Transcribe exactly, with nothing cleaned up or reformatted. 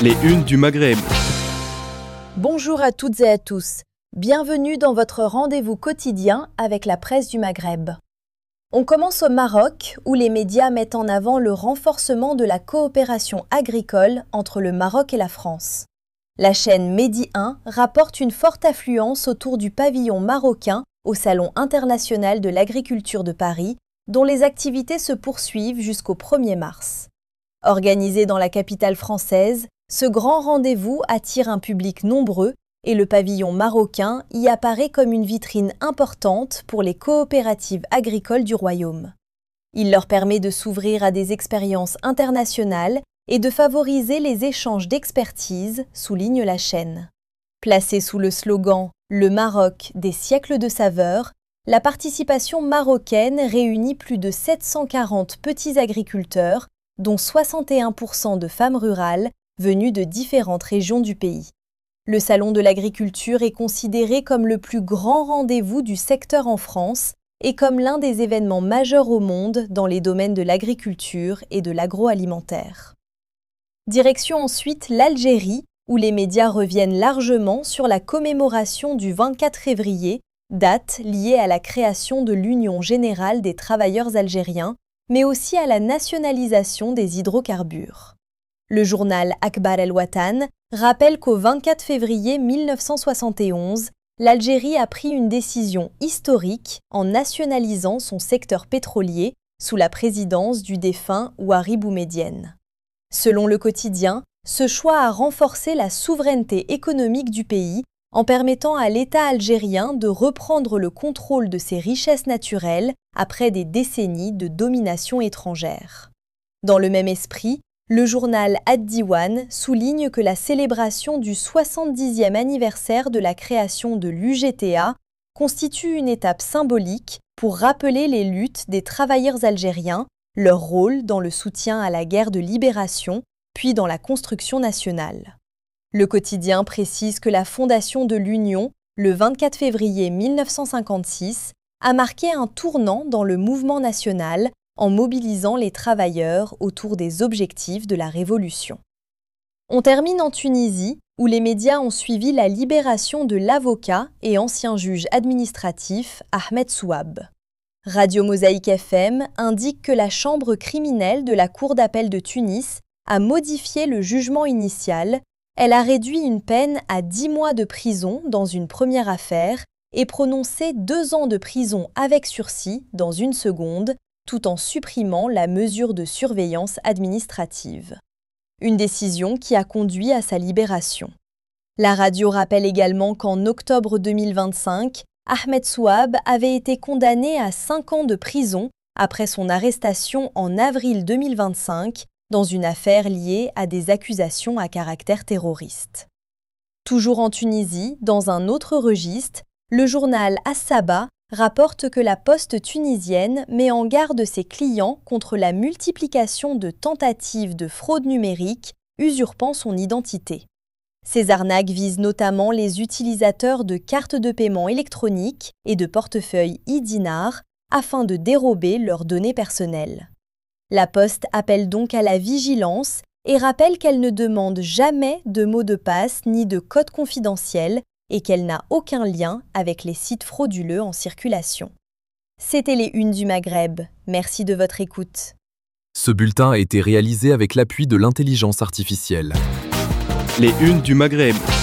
Les unes du Maghreb. Bonjour à toutes et à tous. Bienvenue dans votre rendez-vous quotidien avec la presse du Maghreb. On commence au Maroc, où les médias mettent en avant le renforcement de la coopération agricole entre le Maroc et la France. La chaîne Medi un rapporte une forte affluence autour du pavillon marocain au Salon international de l'agriculture de Paris, dont les activités se poursuivent jusqu'au premier mars. Organisé dans la capitale française, ce grand rendez-vous attire un public nombreux et le pavillon marocain y apparaît comme une vitrine importante pour les coopératives agricoles du royaume. Il leur permet de s'ouvrir à des expériences internationales et de favoriser les échanges d'expertise, souligne la chaîne. Placée sous le slogan « Le Maroc, des siècles de saveurs », la participation marocaine réunit plus de sept cent quarante petits agriculteurs, dont soixante et un pour cent de femmes rurales, venues de différentes régions du pays. Le Salon de l'agriculture est considéré comme le plus grand rendez-vous du secteur en France et comme l'un des événements majeurs au monde dans les domaines de l'agriculture et de l'agroalimentaire. Direction ensuite l'Algérie, où les médias reviennent largement sur la commémoration du vingt-quatre février, date liée à la création de l'Union générale des travailleurs algériens, mais aussi à la nationalisation des hydrocarbures. Le journal Akhbar El-Watan rappelle qu'au vingt-quatre février mille neuf cent soixante et onze, l'Algérie a pris une décision historique en nationalisant son secteur pétrolier sous la présidence du défunt Ouari Boumedienne. Selon le quotidien, ce choix a renforcé la souveraineté économique du pays en permettant à l'État algérien de reprendre le contrôle de ses richesses naturelles après des décennies de domination étrangère. Dans le même esprit, le journal Ad-Diwan souligne que la célébration du soixante-dixième anniversaire de la création de l'U G T A constitue une étape symbolique pour rappeler les luttes des travailleurs algériens, leur rôle dans le soutien à la guerre de libération, puis dans la construction nationale. Le quotidien précise que la fondation de l'Union, le vingt-quatre février mille neuf cent cinquante-six, a marqué un tournant dans le mouvement national en mobilisant les travailleurs autour des objectifs de la Révolution. On termine en Tunisie, où les médias ont suivi la libération de l'avocat et ancien juge administratif Ahmed Souab. Radio Mosaïque F M indique que la chambre criminelle de la Cour d'appel de Tunis a modifié le jugement initial. Elle a réduit une peine à dix mois de prison dans une première affaire et prononcé deux ans de prison avec sursis dans une seconde, tout en supprimant la mesure de surveillance administrative. Une décision qui a conduit à sa libération. La radio rappelle également qu'en octobre deux mille vingt-cinq, Ahmed Souab avait été condamné à cinq ans de prison après son arrestation en avril deux mille vingt-cinq dans une affaire liée à des accusations à caractère terroriste. Toujours en Tunisie, dans un autre registre, le journal As-Saba rapporte que la poste tunisienne met en garde ses clients contre la multiplication de tentatives de fraude numérique usurpant son identité. Ces arnaques visent notamment les utilisateurs de cartes de paiement électroniques et de portefeuilles e-dinar afin de dérober leurs données personnelles. La Poste appelle donc à la vigilance et rappelle qu'elle ne demande jamais de mots de passe ni de code confidentiel et qu'elle n'a aucun lien avec les sites frauduleux en circulation. C'était les Unes du Maghreb. Merci de votre écoute. Ce bulletin a été réalisé avec l'appui de l'intelligence artificielle. Les Unes du Maghreb.